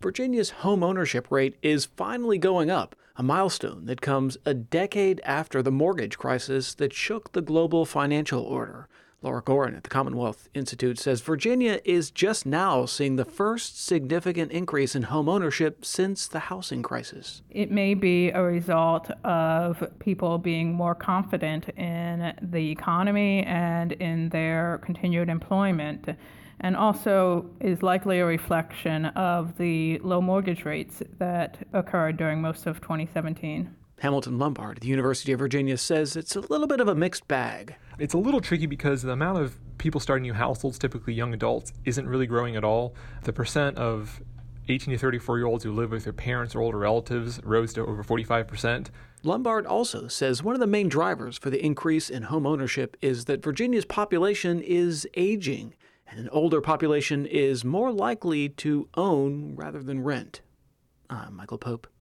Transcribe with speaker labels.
Speaker 1: Virginia's home ownership rate is finally going up, a milestone that comes a decade after the mortgage crisis that shook the global financial order. Laura Gorin at the Commonwealth Institute says Virginia is just now seeing the first significant increase in home ownership since the housing crisis.
Speaker 2: It may be a result of people being more confident in the economy and in their continued employment, and also is likely a reflection of the low mortgage rates that occurred during most of 2017.
Speaker 1: Hamilton Lombard at the University of Virginia says it's a little bit of a mixed bag.
Speaker 3: It's a little tricky because the amount of people starting new households, typically young adults, isn't really growing at all. The percent of 18 to 34-year-olds who live with their parents or older relatives rose to over 45%.
Speaker 1: Lombard also says one of the main drivers for the increase in home ownership is that Virginia's population is aging, and an older population is more likely to own rather than rent. I'm Michael Pope.